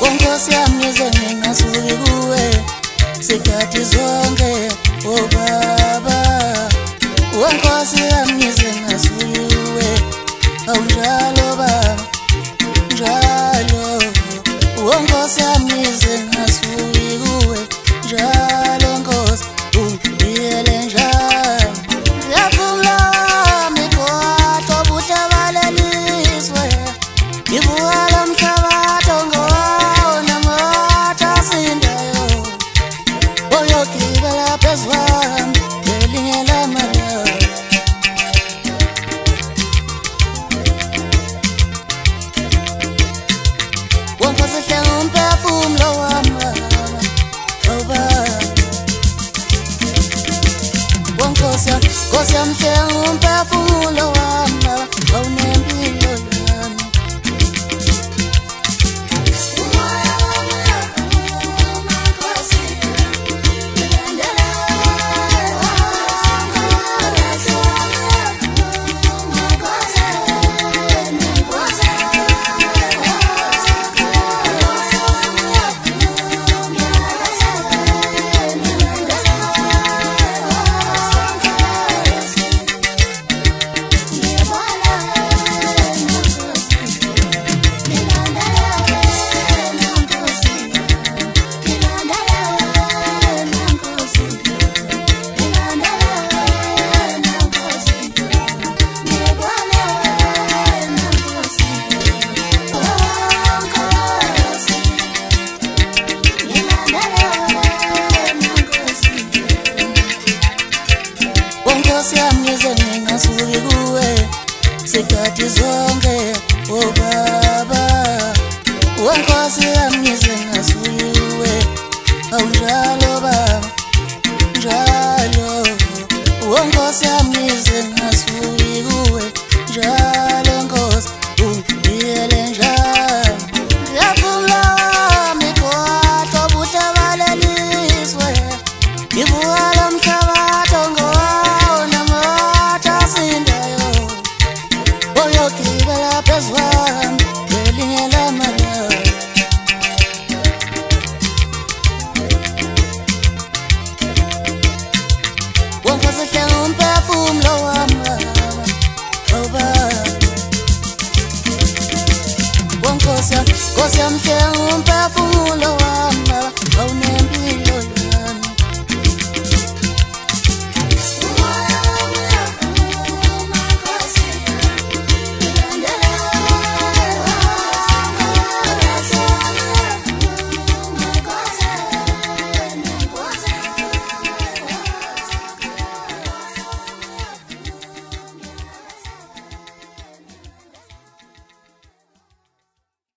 Nkosi yami ngingasuki kuwe sikhathi zonke oh baba Nkosi yami ngingasuki kuwe awunjalo baba njalo Nkosi yami ngingasuki kuwe njalo Nkosi ungiyele njalo Ngiyavula mikhoto buhlabalaliswe Ngibuka mhlabathi ngona ngotha sindayo Oyogibela phezwami ngelinye lamalanga Nkosi hlenga umphefumulo wami awuba Nkosi yami hlenga umphefumulo wami awunempilo yami Nkosi yami ngingasuki kuwe sikhathi zonke oh baba Nkosi yami ngingasuki kuwe awunjalo baba njalo Nkosi yami ngingasuki kuwe njalo Nkosi ungiyele njalo Ngiyavula mikhoto buhlabalaliswe Ngibuka mhlabathi ngona ngotha sindayo Oyogibela phezwami ngelinye lamalanga Nkosi hlenga umphefumulo wami awuba Nkosi yami hlenga umphefumulo